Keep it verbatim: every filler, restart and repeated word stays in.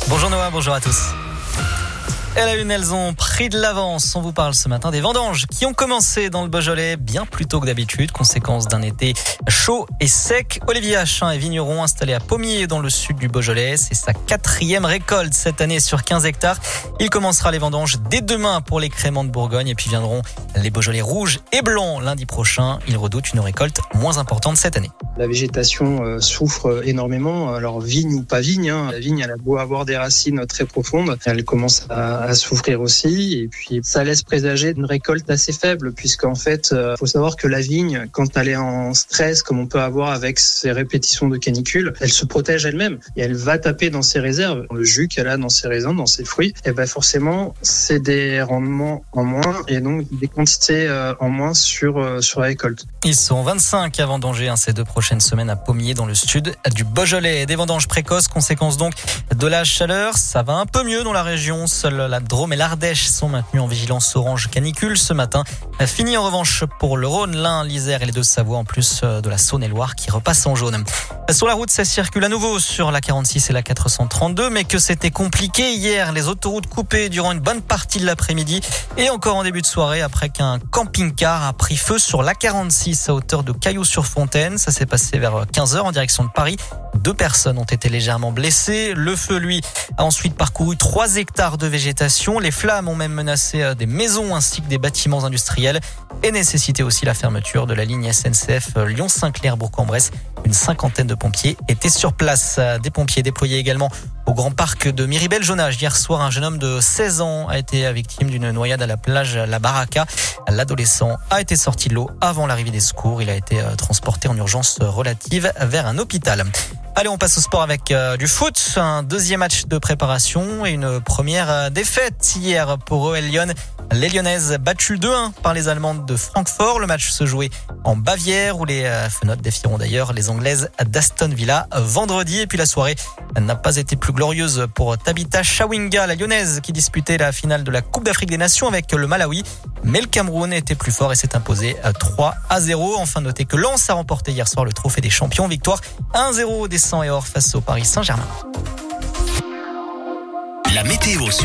Bonjour Noah, bonjour à tous. Et à la une, elles ont pris de l'avance. On vous parle ce matin des vendanges qui ont commencé dans le Beaujolais bien plus tôt que d'habitude, conséquence d'un été chaud et sec. Olivier Achin est vigneron installé à Pommiers dans le sud du Beaujolais. C'est sa quatrième récolte cette année sur quinze hectares. Il commencera les vendanges dès demain pour les créments de Bourgogne et puis viendront les Beaujolais rouges et blancs lundi prochain. Il redoute une récolte moins importante cette année. La végétation euh, souffre énormément. Alors vigne ou pas vigne, hein. La vigne elle a beau avoir des racines très profondes, elle commence à, à souffrir aussi. Et puis ça laisse présager une récolte assez faible, puisqu'en fait, euh, faut savoir que la vigne, quand elle est en stress, comme on peut avoir avec ces répétitions de canicule, elle se protège elle-même et elle va taper dans ses réserves. Le jus qu'elle a dans ses raisins, dans ses fruits, et ben forcément c'est des rendements en moins et donc des quantités euh, en moins sur euh, sur la récolte. Ils sont vingt-cinq à vendanger hein, ces deux prochaines semaines à Pommiers dans le sud du Beaujolais. Des vendanges précoces, conséquence donc de la chaleur. Ça va un peu mieux dans la région. Seuls la Drôme et l'Ardèche sont maintenus en vigilance orange canicule ce matin. Fini en revanche pour le Rhône, l'Ain, l'Isère et les Deux-Savoie, en plus de la Saône-et-Loire qui repasse en jaune. Sur la route, ça circule à nouveau sur la quarante-six et la quatre cent trente-deux, mais que c'était compliqué hier. Les autoroutes coupées durant une bonne partie de l'après-midi et encore en début de soirée après qu'un camping-car a pris feu sur la quarante-six à hauteur de Cailloux-sur-Fontaine. Ça s'est passé vers quinze heures en direction de Paris. Deux personnes ont été légèrement blessées. Le feu, lui, a ensuite parcouru trois hectares de végétation. Les flammes ont même menacé des maisons ainsi que des bâtiments industriels et nécessité aussi la fermeture de la ligne S N C F Lyon-Saint-Clair-Bourg-en-Bresse. Une cinquantaine de pompiers étaient sur place. Des pompiers déployés également au Grand Parc de Miribel-Jonage. Hier soir, un jeune homme de seize ans a été victime d'une noyade à la plage La Baraka. L'adolescent a été sorti de l'eau avant l'arrivée des secours. Il a été transporté en urgence relative vers un hôpital. Allez, on passe au sport avec euh, du foot. Un deuxième match de préparation et une première euh, défaite hier pour O L Lyon. Les Lyonnaises battues deux un par les Allemandes de Francfort. Le match se jouait en Bavière où les euh, Fenotes défieront d'ailleurs les Anglaises d'Aston Villa euh, vendredi. Et puis la soirée n'a pas été plus glorieuse pour Tabitha Chawinga, la Lyonnaise qui disputait la finale de la Coupe d'Afrique des Nations avec le Malawi. Mais le Cameroun était plus fort et s'est imposé trois à zéro. Enfin, notez que Lens a remporté hier soir le trophée des champions. Victoire un zéro des cent et or face au Paris Saint-Germain. La météo.